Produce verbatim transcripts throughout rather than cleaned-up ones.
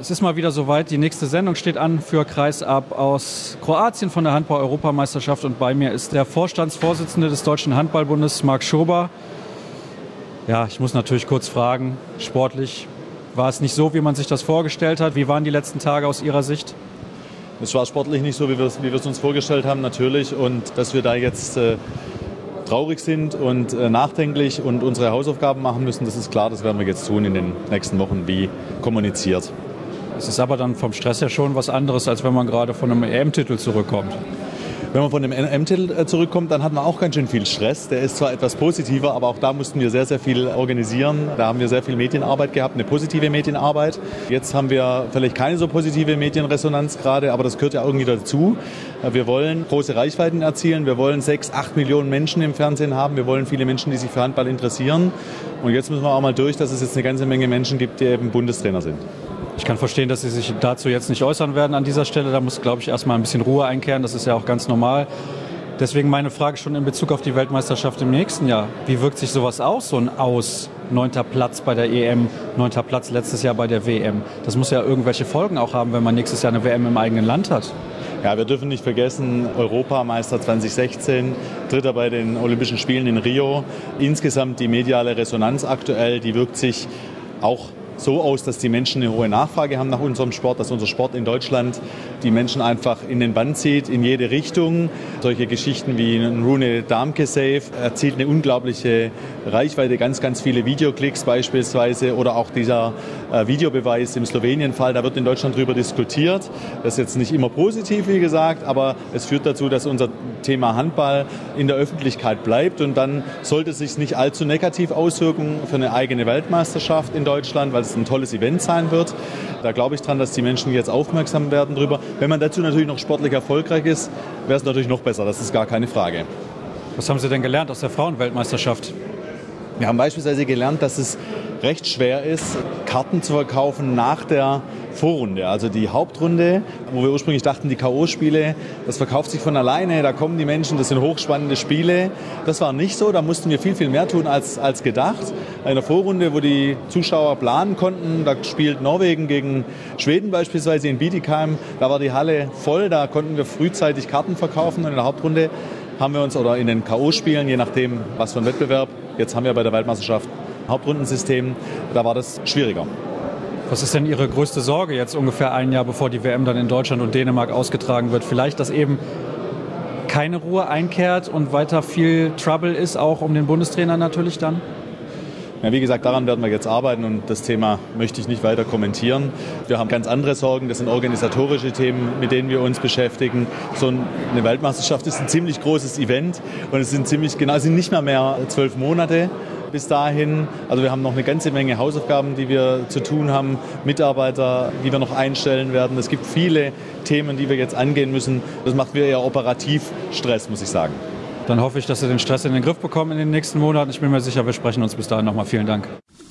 Es ist mal wieder soweit, die nächste Sendung steht an für Kreisab aus Kroatien von der Handball-Europameisterschaft und bei mir ist der Vorstandsvorsitzende des Deutschen Handballbundes, Marc Schober. Ja, ich muss natürlich kurz fragen, sportlich war es nicht so, wie man sich das vorgestellt hat? Wie waren die letzten Tage aus Ihrer Sicht? Es war sportlich nicht so, wie wir es wie wir es uns vorgestellt haben, natürlich. Und dass wir da jetzt äh, traurig sind und äh, nachdenklich und unsere Hausaufgaben machen müssen, das ist klar, das werden wir jetzt tun in den nächsten Wochen, wie kommuniziert. Es ist aber dann vom Stress her schon was anderes, als wenn man gerade von einem E M-Titel zurückkommt. Wenn man von dem E M-Titel zurückkommt, dann hat man auch ganz schön viel Stress. Der ist zwar etwas positiver, aber auch da mussten wir sehr, sehr viel organisieren. Da haben wir sehr viel Medienarbeit gehabt, eine positive Medienarbeit. Jetzt haben wir vielleicht keine so positive Medienresonanz gerade, aber das gehört ja irgendwie dazu. Wir wollen große Reichweiten erzielen. Wir wollen sechs, acht Millionen Menschen im Fernsehen haben. Wir wollen viele Menschen, die sich für Handball interessieren. Und jetzt müssen wir auch mal durch, dass es jetzt eine ganze Menge Menschen gibt, die eben Bundestrainer sind. Ich kann verstehen, dass Sie sich dazu jetzt nicht äußern werden an dieser Stelle. Da muss, glaube ich, erstmal ein bisschen Ruhe einkehren. Das ist ja auch ganz normal. Deswegen meine Frage schon in Bezug auf die Weltmeisterschaft im nächsten Jahr. Wie wirkt sich sowas aus, so ein Aus? Neunter Platz bei der E M, neunter Platz letztes Jahr bei der W M. Das muss ja irgendwelche Folgen auch haben, wenn man nächstes Jahr eine W M im eigenen Land hat. Ja, wir dürfen nicht vergessen, Europameister zwanzig sechzehn, Dritter bei den Olympischen Spielen in Rio. Insgesamt die mediale Resonanz aktuell, die wirkt sich auch so aus, dass die Menschen eine hohe Nachfrage haben nach unserem Sport, dass unser Sport in Deutschland die Menschen einfach in den Bann zieht, in jede Richtung. Solche Geschichten wie ein Rune Damke Save erzielt eine unglaubliche Reichweite, ganz, ganz viele Videoklicks beispielsweise oder auch dieser äh, Videobeweis im Slowenien-Fall, da wird in Deutschland drüber diskutiert. Das ist jetzt nicht immer positiv, wie gesagt, aber es führt dazu, dass unser Thema Handball in der Öffentlichkeit bleibt und dann sollte es sich nicht allzu negativ auswirken für eine eigene Weltmeisterschaft in Deutschland, weil es ein tolles Event sein wird. Da glaube ich dran, dass die Menschen jetzt aufmerksam werden drüber. Wenn man dazu natürlich noch sportlich erfolgreich ist, wäre es natürlich noch besser. Das ist gar keine Frage. Was haben Sie denn gelernt aus der Frauenweltmeisterschaft? Wir haben beispielsweise gelernt, dass es recht schwer ist, Karten zu verkaufen nach der Vorrunde. Also die Hauptrunde, wo wir ursprünglich dachten, die K O-Spiele, das verkauft sich von alleine, da kommen die Menschen, das sind hochspannende Spiele. Das war nicht so, da mussten wir viel, viel mehr tun als, als gedacht. In der Vorrunde, wo die Zuschauer planen konnten, da spielt Norwegen gegen Schweden beispielsweise in Bietigheim, da war die Halle voll, da konnten wir frühzeitig Karten verkaufen und in der Hauptrunde haben wir uns, oder in den K O-Spielen, je nachdem was für ein Wettbewerb, jetzt haben wir bei der Weltmeisterschaft ein Hauptrundensystem, da war das schwieriger. Was ist denn Ihre größte Sorge jetzt ungefähr ein Jahr bevor die W M dann in Deutschland und Dänemark ausgetragen wird? Vielleicht, dass eben keine Ruhe einkehrt und weiter viel Trouble ist, auch um den Bundestrainer natürlich dann? Ja, wie gesagt, daran werden wir jetzt arbeiten und das Thema möchte ich nicht weiter kommentieren. Wir haben ganz andere Sorgen, das sind organisatorische Themen, mit denen wir uns beschäftigen. So eine Weltmeisterschaft ist ein ziemlich großes Event und es sind ziemlich genau, es sind nicht mehr mehr zwölf Monate bis dahin. Also wir haben noch eine ganze Menge Hausaufgaben, die wir zu tun haben, Mitarbeiter, die wir noch einstellen werden. Es gibt viele Themen, die wir jetzt angehen müssen. Das macht mir eher operativ Stress, muss ich sagen. Dann hoffe ich, dass Sie den Stress in den Griff bekommen in den nächsten Monaten. Ich bin mir sicher, wir sprechen uns bis dahin nochmal. Vielen Dank.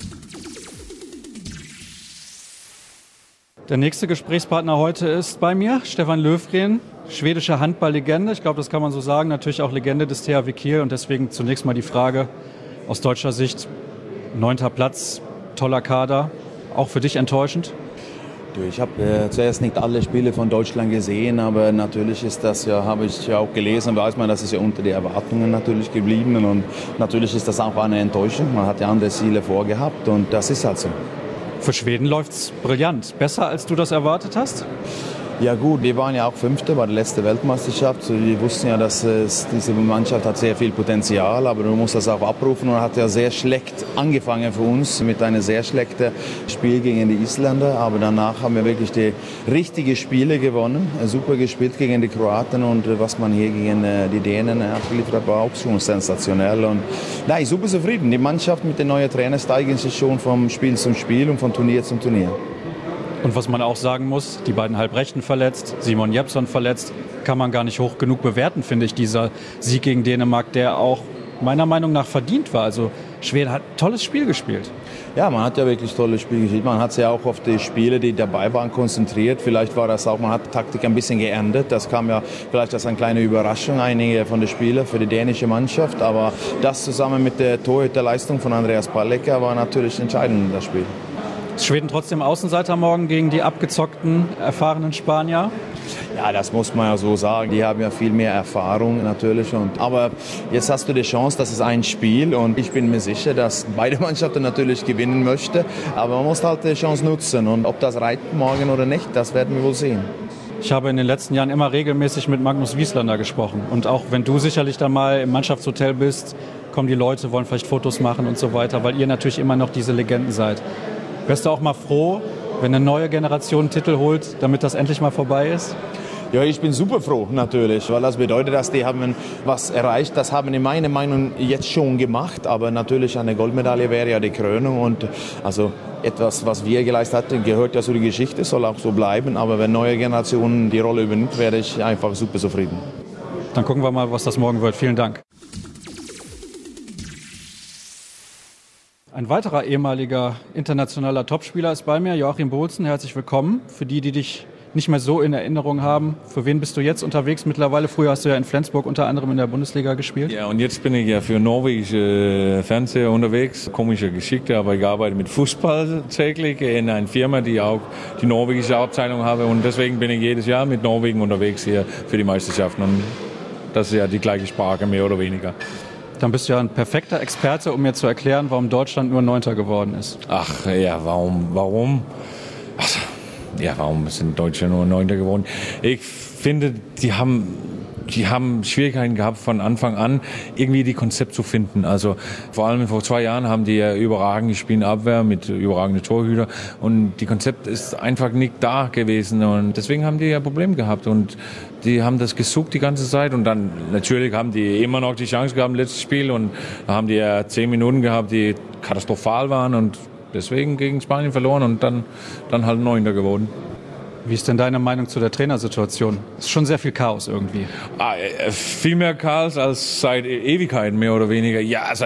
Der nächste Gesprächspartner heute ist bei mir Stefan Löfgren, schwedische Handballlegende. Ich glaube, das kann man so sagen. Natürlich auch Legende des T H W Kiel. Und deswegen zunächst mal die Frage aus deutscher Sicht. Neunter Platz, toller Kader. Auch für dich enttäuschend? Ich habe äh, zuerst nicht alle Spiele von Deutschland gesehen, aber natürlich ist das ja, habe ich ja auch gelesen, weiß man, das ist ja unter den Erwartungen natürlich geblieben und natürlich ist das auch eine Enttäuschung. Man hat ja andere Ziele vorgehabt und das ist halt so. Für Schweden läuft's brillant. Besser, als du das erwartet hast? Ja gut, wir waren ja auch Fünfte bei der letzten Weltmeisterschaft. Wir wussten ja, dass es, diese Mannschaft hat sehr viel Potenzial, aber man muss das auch abrufen und hat ja sehr schlecht angefangen für uns mit einem sehr schlechten Spiel gegen die Isländer. Aber danach haben wir wirklich die richtigen Spiele gewonnen, super gespielt gegen die Kroaten und was man hier gegen die Dänen abgeliefert hat, war auch schon sensationell. Und nein, super zufrieden. Die Mannschaft mit den neuen Trainern steigern sich schon vom Spiel zum Spiel und von Turnier zum Turnier. Und was man auch sagen muss, die beiden Halbrechten verletzt, Simon Jeppsson verletzt, kann man gar nicht hoch genug bewerten, finde ich, dieser Sieg gegen Dänemark, der auch meiner Meinung nach verdient war. Also Schweden hat ein tolles Spiel gespielt. Ja, man hat ja wirklich tolles Spiel gespielt. Man hat sich ja auch auf die Spiele, die dabei waren, konzentriert. Vielleicht war das auch, man hat die Taktik ein bisschen geändert. Das kam ja vielleicht als eine kleine Überraschung, einige von den Spielern für die dänische Mannschaft. Aber das zusammen mit der Torhüterleistung von Andreas Palecka war natürlich entscheidend in das Spiel. Ist Schweden trotzdem Außenseiter morgen gegen die abgezockten, erfahrenen Spanier? Ja, das muss man ja so sagen. Die haben ja viel mehr Erfahrung natürlich. Und, aber jetzt hast du die Chance, das ist ein Spiel und ich bin mir sicher, dass beide Mannschaften natürlich gewinnen möchten. Aber man muss halt die Chance nutzen und ob das reicht morgen oder nicht, das werden wir wohl sehen. Ich habe in den letzten Jahren immer regelmäßig mit Magnus Wieslander gesprochen. Und auch wenn du sicherlich dann mal im Mannschaftshotel bist, kommen die Leute, wollen vielleicht Fotos machen und so weiter, weil ihr natürlich immer noch diese Legenden seid. Wärst du auch mal froh, wenn eine neue Generation einen Titel holt, damit das endlich mal vorbei ist? Ja, ich bin super froh natürlich, weil das bedeutet, dass die haben was erreicht. Das haben in meiner Meinung jetzt schon gemacht, aber natürlich eine Goldmedaille wäre ja die Krönung und also etwas, was wir geleistet hatten, gehört ja zu der Geschichte, soll auch so bleiben. Aber wenn neue Generationen die Rolle übernimmt, werde ich einfach super zufrieden. Dann gucken wir mal, was das morgen wird. Vielen Dank. Ein weiterer ehemaliger internationaler Topspieler ist bei mir, Joachim Bohlsen. Herzlich willkommen. Für die, die dich nicht mehr so in Erinnerung haben, für wen bist du jetzt unterwegs mittlerweile? Früher hast du ja in Flensburg unter anderem in der Bundesliga gespielt. Ja, und jetzt bin ich ja für norwegische Fernseher unterwegs. Komische Geschichte, aber ich arbeite mit Fußball täglich in einer Firma, die auch die norwegische Abteilung habe. Und deswegen bin ich jedes Jahr mit Norwegen unterwegs hier für die Meisterschaften. Und das ist ja die gleiche Sprache, mehr oder weniger. Dann bist du ja ein perfekter Experte, um mir zu erklären, warum Deutschland nur Neunter geworden ist. Ach ja, warum? Warum? Ach, ja, warum sind Deutsche nur Neunter geworden? Ich finde, die haben, die haben Schwierigkeiten gehabt von Anfang an, irgendwie die Konzept zu finden. Also vor allem vor zwei Jahren haben die ja überragend gespielt in Abwehr mit überragenden Torhüter und die Konzept ist einfach nicht da gewesen und deswegen haben die ja Probleme gehabt und die haben das gesucht die ganze Zeit und dann natürlich haben die immer noch die Chance gehabt im letzten Spiel und da haben die ja zehn Minuten gehabt, die katastrophal waren und deswegen gegen Spanien verloren und dann, dann halt Neunter geworden. Wie ist denn deine Meinung zu der Trainersituation? Es ist schon sehr viel Chaos irgendwie. Ah, viel mehr Chaos als seit Ewigkeiten, mehr oder weniger. Ja, also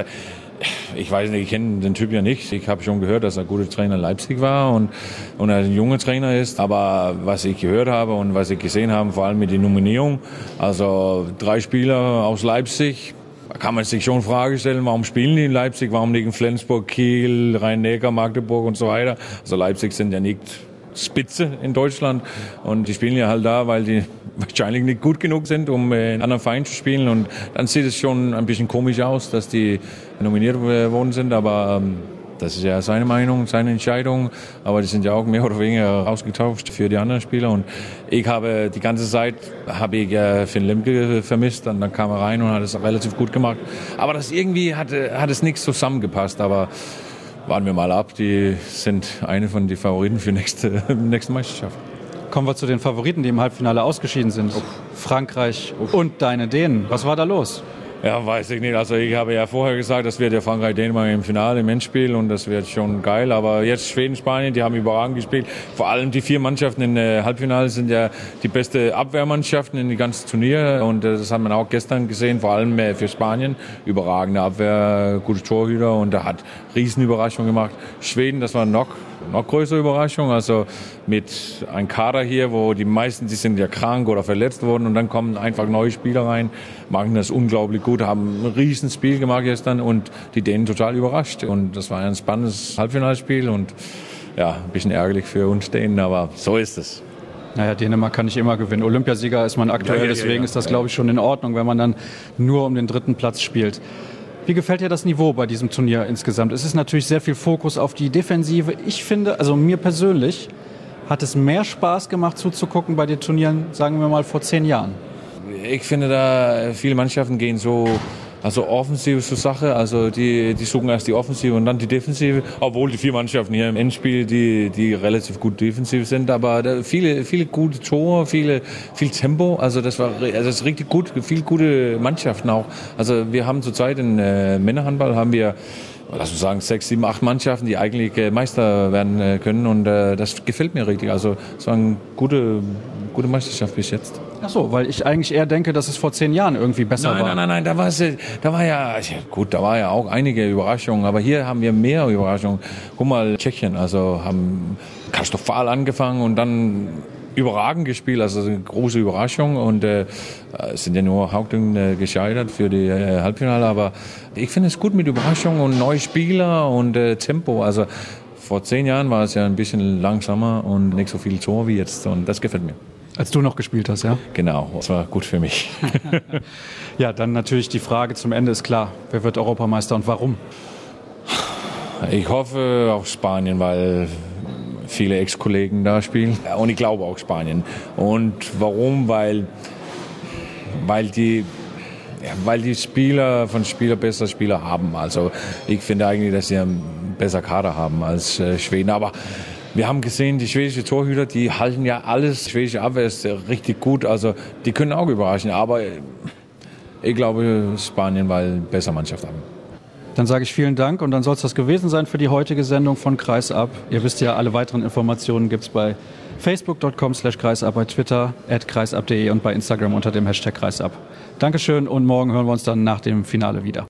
ich weiß nicht, ich kenne den Typ ja nicht. Ich habe schon gehört, dass er ein guter Trainer in Leipzig war und, und er ein junger Trainer ist. Aber was ich gehört habe und was ich gesehen habe, vor allem mit der Nominierung, also drei Spieler aus Leipzig, da kann man sich schon Fragen stellen, warum spielen die in Leipzig, warum nicht in Flensburg, Kiel, Rhein-Neckar, Magdeburg und so weiter. Also Leipzig sind ja nicht Spitze in Deutschland und die spielen ja halt da, weil die wahrscheinlich nicht gut genug sind, um in anderen Vereinen zu spielen und dann sieht es schon ein bisschen komisch aus, dass die nominiert worden sind, aber ähm, das ist ja seine Meinung, seine Entscheidung, aber die sind ja auch mehr oder weniger ausgetauscht für die anderen Spieler und ich habe die ganze Zeit, habe ich äh, Finn Lemke vermisst, und dann kam er rein und hat es relativ gut gemacht, aber das irgendwie hat, hat es nichts zusammengepasst, aber warten wir mal ab, die sind eine von den Favoriten für nächste, nächste Meisterschaft. Kommen wir zu den Favoriten, die im Halbfinale ausgeschieden sind. Uff. Frankreich Uff. Und deine Dänen. Was war da los? Ja, weiß ich nicht. Also ich habe ja vorher gesagt, das wird ja Frankreich-Dänemark im Finale, im Endspiel und das wird schon geil. Aber jetzt Schweden, Spanien, die haben überragend gespielt. Vor allem die vier Mannschaften im äh, Halbfinale sind ja die beste Abwehrmannschaften in dem ganzen Turnier und äh, das haben wir auch gestern gesehen, vor allem äh, für Spanien. Überragende Abwehr, gute Torhüter und da hat Riesenüberraschung gemacht. Schweden, das war noch noch größere Überraschung, also mit einem Kader hier, wo die meisten, die sind ja krank oder verletzt worden und dann kommen einfach neue Spieler rein, machen das unglaublich gut, haben ein riesen Spiel gemacht gestern und die Dänen total überrascht und das war ein spannendes Halbfinalspiel und ja, ein bisschen ärgerlich für uns Dänen, aber so ist es. Naja, Dänemark kann nicht immer gewinnen. Olympiasieger ist man aktuell, ja, ja, deswegen ja, ja. ist das, glaube ich, schon in Ordnung, wenn man dann nur um den dritten Platz spielt. Wie gefällt dir das Niveau bei diesem Turnier insgesamt? Es ist natürlich sehr viel Fokus auf die Defensive. Ich finde, also mir persönlich hat es mehr Spaß gemacht zuzugucken bei den Turnieren, sagen wir mal, vor zehn Jahren. Ich finde, da viele Mannschaften gehen so also offensiv zur Sache. Also die, die suchen erst die Offensive und dann die Defensive. Obwohl die vier Mannschaften hier im Endspiel, die, die relativ gut defensiv sind. Aber da viele, viele gute Tore, viele, viel Tempo. Also das war also das ist richtig gut. Viele gute Mannschaften auch. Also wir haben zurzeit in äh, Männerhandball haben wir, lass uns sagen, sechs, sieben, acht Mannschaften, die eigentlich äh, Meister werden äh, können. Und äh, das gefällt mir richtig. Also es war eine gute, gute Meisterschaft bis jetzt. Ach so, weil ich eigentlich eher denke, dass es vor zehn Jahren irgendwie besser nein, war. Nein, nein, nein, da war es, da war ja, gut, da war ja auch einige Überraschungen, aber hier haben wir mehr Überraschungen. Guck mal, Tschechien, also haben katastrophal angefangen und dann überragend gespielt, also eine große Überraschung und äh, sind ja nur Hauptding äh, gescheitert für die äh, Halbfinale, aber ich finde es gut mit Überraschungen und neue Spieler und äh, Tempo, also vor zehn Jahren war es ja ein bisschen langsamer und nicht so viel Tor wie jetzt. Und das gefällt mir. Als du noch gespielt hast, ja? Genau, das war gut für mich. Ja, dann natürlich die Frage zum Ende ist klar. Wer wird Europameister und warum? Ich hoffe auf Spanien, weil viele Ex-Kollegen da spielen. Und ich glaube auch Spanien. Und warum? Weil, weil, die, ja, weil die Spieler von Spieler bessere Spieler haben. Also ich finde eigentlich, dass sie einen besseren Kader haben als äh, Schweden. Aber wir haben gesehen, die schwedischen Torhüter, die halten ja alles. Die schwedische Abwehr ist richtig gut. Also die können auch überraschen. Aber ich glaube Spanien, weil bessere Mannschaft haben. Dann sage ich vielen Dank und dann soll es das gewesen sein für die heutige Sendung von Kreisab. Ihr wisst ja, alle weiteren Informationen gibt es bei facebook punkt com slash kreisab, bei Twitter at kreisab punkt de und bei Instagram unter dem Hashtag Kreisab. Dankeschön und morgen hören wir uns dann nach dem Finale wieder.